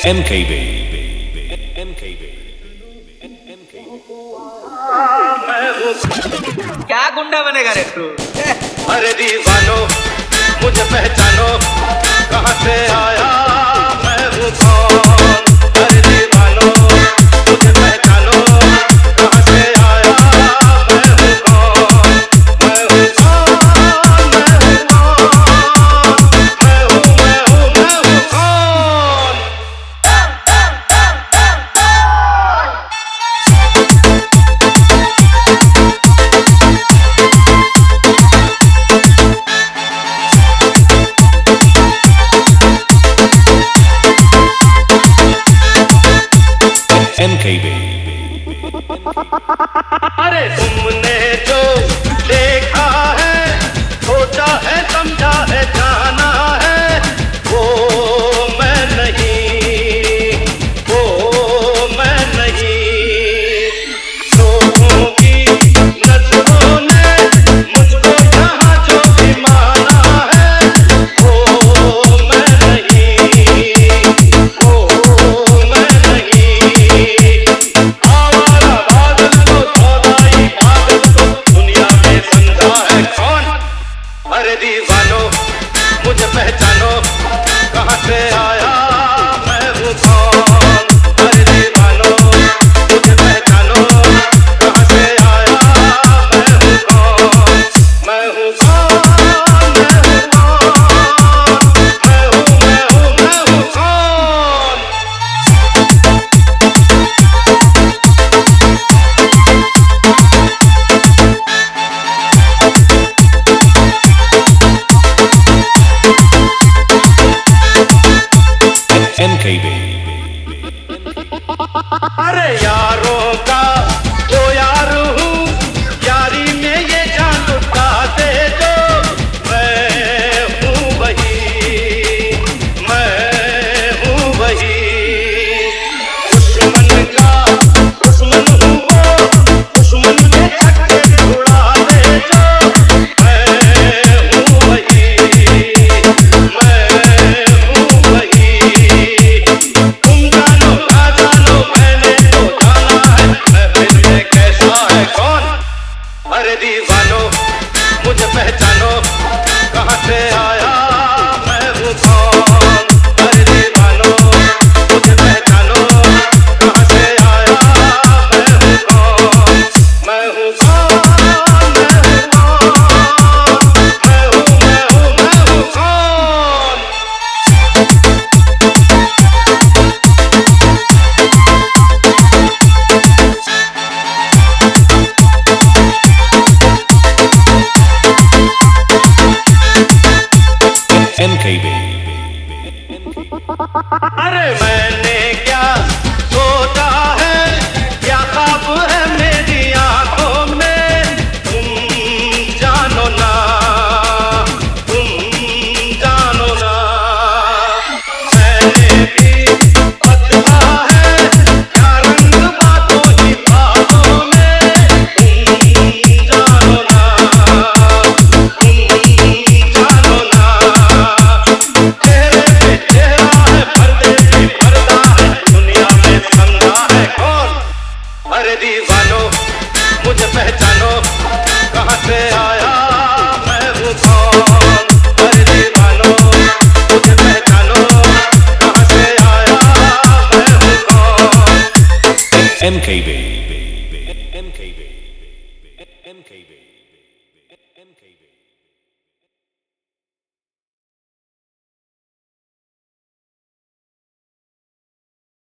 MKB. क्या गुंडा बनेगा रे तू? अरे दीवानो मुझे पहचानो, कहाँ से आया मैं हूँ कौन। अरे दीवानो मुझे पहचानो, कहाँ से आया मैं हूँ कौन। मैं हूँ कौन, मैं हूँ कौन, मैं हूँ कौन। MKB. अरे तुमने जो देखा है, सोचा है, समझा है, जाना है, वो मैं नहीं, वो मैं नहीं। लोगों की नजरों ने मुझको जहाँ जो भी माना है, वो मैं नहीं, वो मैं नहीं। आवारा बादल को, सौदाई बादल को दुनिया में समझा है कौन। अरे दीवानो मुझे पहचानो, कहाँ से आया मैं हूँ कौन। अरे दीवानो मुझे पहचानो, कहाँ से आया मैं हूँ कौन। मैं हूँ कौन, मैं हूँ कौन, मैं हूँ कौन। MKB. अरे यारों का वो यार हूँ, यारी में ये जान लुटा दे जो। मैं हूँ वही, मैं हूँ वही। दुश्मन का दुश्मन हूँ वो, दुश्मन के छक्के उड़ा दे जो। मैं हूँ वही, मैं हूँ वही। तुम जानो ना जानो, मैंने तो जाना है महफिल में कैसा है कौन। अरे दीवानो मुझे पहचानो, कहाँ से आया मैं हूँ कौन। अरे दीवानो मुझे पहचानो, कहाँ से आया मैं हूँ कौन। मैं हूँ कौन, मैं हूँ कौन, मैं हूँ कौन। MKB. अरे मैंने क्या सोचा है, क्या ख्वाब है मेरी आंखों में, तुम जानो ना, तुम जानो ना। मैंने भी बदला है क्या रंग बातों ही बातों में, तुम जानो ना, तुम जानो ना। चेहरे पे चेहरा है, पर्दे पे पर्दा है, दुनिया में समझा है कौन। अरे दीवानो मुझे पहचानो, कहाँ से आया मैं हूँ कौन। अरे दीवानो मुझे पहचानो, कहाँ से आया मैं हूँ कौन। MKB. MKB. MKB. MKB.